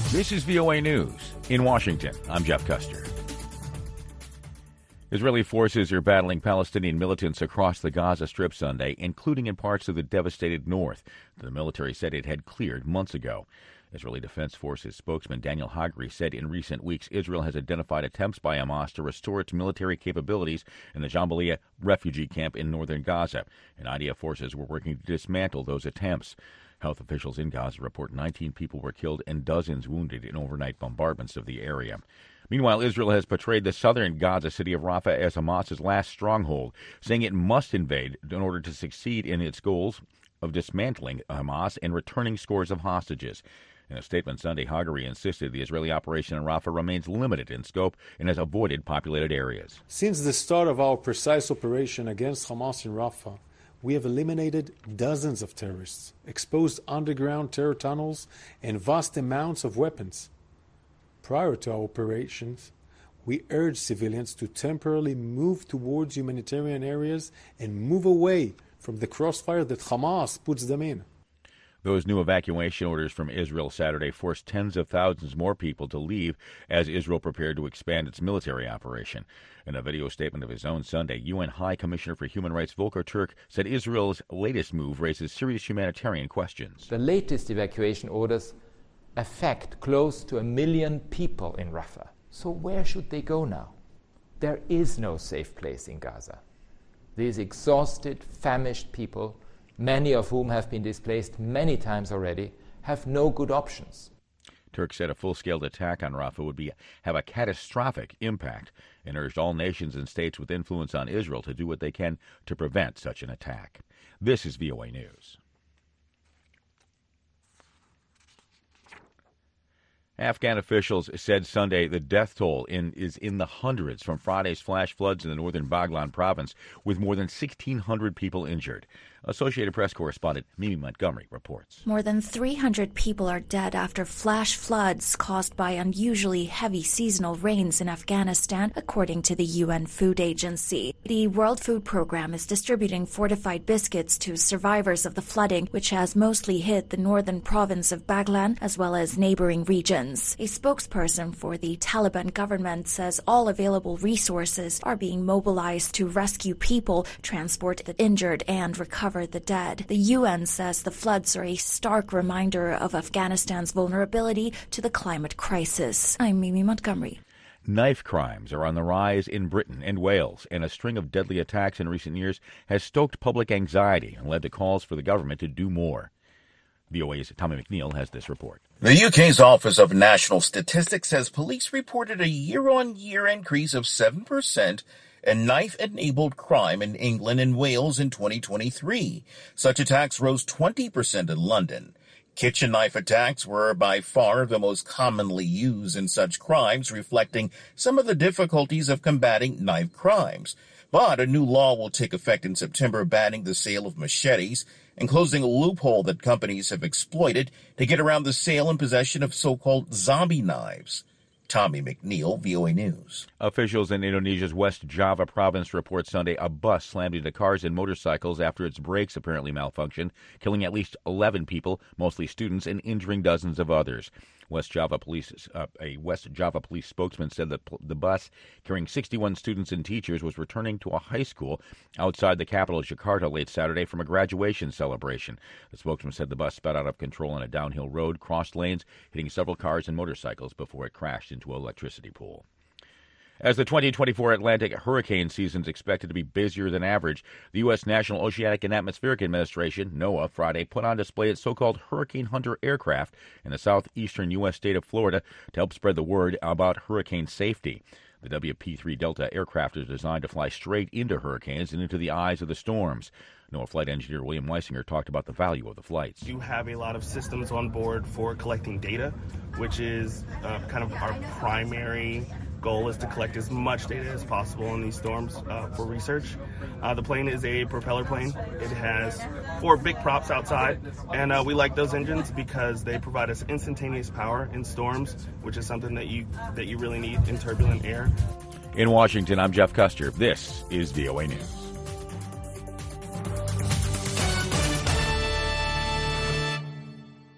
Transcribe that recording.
This is VOA News. In Washington, I'm Jeff Custer. Israeli forces are battling Palestinian militants across the Gaza Strip Sunday, including in parts of the devastated north that the military said it had cleared months ago. Israeli Defense Forces spokesman Daniel Hagari said in recent weeks Israel has identified attempts by Hamas to restore its military capabilities in the Jabaliya refugee camp in northern Gaza, and IDF forces were working to dismantle those attempts. Health officials in Gaza report 19 people were killed and dozens wounded in overnight bombardments of the area. Meanwhile, Israel has portrayed the southern Gaza city of Rafah as Hamas's last stronghold, saying it must invade in order to succeed in its goals of dismantling Hamas and returning scores of hostages. In a statement Sunday, Hagari insisted the Israeli operation in Rafah remains limited in scope and has avoided populated areas. Since the start of our precise operation against Hamas in Rafah, we have eliminated dozens of terrorists, exposed underground terror tunnels, and vast amounts of weapons. Prior to our operations, we urged civilians to temporarily move towards humanitarian areas and move away from the crossfire that Hamas puts them in. Those new evacuation orders from Israel Saturday forced tens of thousands more people to leave as Israel prepared to expand its military operation. In a video statement of his own Sunday, UN High Commissioner for Human Rights Volker Turk said Israel's latest move raises serious humanitarian questions. The latest evacuation orders affect close to 1 million people in Rafah. So where should they go now? There is no safe place in Gaza. These exhausted, famished people, many of whom have been displaced many times already, have no good options. Turk said a full-scale attack on Rafah would have a catastrophic impact and urged all nations and states with influence on Israel to do what they can to prevent such an attack. This is VOA News. Afghan officials said Sunday the death toll is in the hundreds from Friday's flash floods in the northern Baghlan province, with more than 1,600 people injured. Associated Press correspondent Mimi Montgomery reports. More than 300 people are dead after flash floods caused by unusually heavy seasonal rains in Afghanistan, according to the UN Food Agency. The World Food Program is distributing fortified biscuits to survivors of the flooding, which has mostly hit the northern province of Baghlan as well as neighboring regions. A spokesperson for the Taliban government says all available resources are being mobilized to rescue people, transport the injured, and recover the dead. The UN says the floods are a stark reminder of Afghanistan's vulnerability to the climate crisis. I'm Mimi Montgomery. Knife crimes are on the rise in Britain and Wales, and a string of deadly attacks in recent years has stoked public anxiety and led to calls for the government to do more. VOA's Tommy McNeil has this report. The UK's Office of National Statistics says police reported a year-on-year increase of 7% in knife-enabled crime in England and Wales in 2023. Such attacks rose 20% in London. Kitchen knife attacks were by far the most commonly used in such crimes, reflecting some of the difficulties of combating knife crimes. But a new law will take effect in September banning the sale of machetes and closing a loophole that companies have exploited to get around the sale and possession of so-called zombie knives. Tommy McNeil, VOA News. Officials in Indonesia's West Java province report Sunday a bus slammed into cars and motorcycles after its brakes apparently malfunctioned, killing at least 11 people, mostly students, and injuring dozens of others. A West Java police spokesman said that the bus, carrying 61 students and teachers, was returning to a high school outside the capital, Jakarta, late Saturday from a graduation celebration. The spokesman said the bus sped out of control on a downhill road, crossed lanes, hitting several cars and motorcycles before it crashed into an electricity pole. As the 2024 Atlantic hurricane season is expected to be busier than average, the U.S. National Oceanic and Atmospheric Administration, NOAA, Friday put on display its so-called Hurricane Hunter aircraft in the southeastern U.S. state of Florida to help spread the word about hurricane safety. The WP-3 Delta aircraft is designed to fly straight into hurricanes and into the eyes of the storms. NOAA flight engineer William Weisinger talked about the value of the flights. You have a lot of systems on board for collecting data, which is kind of our primary goal, is to collect as much data as possible on these storms for research. The plane is a propeller plane. It has 4 big props outside, and we like those engines because they provide us instantaneous power in storms, which is something that you really need in turbulent air. In Washington, I'm Jeff Custer. This is VOA News.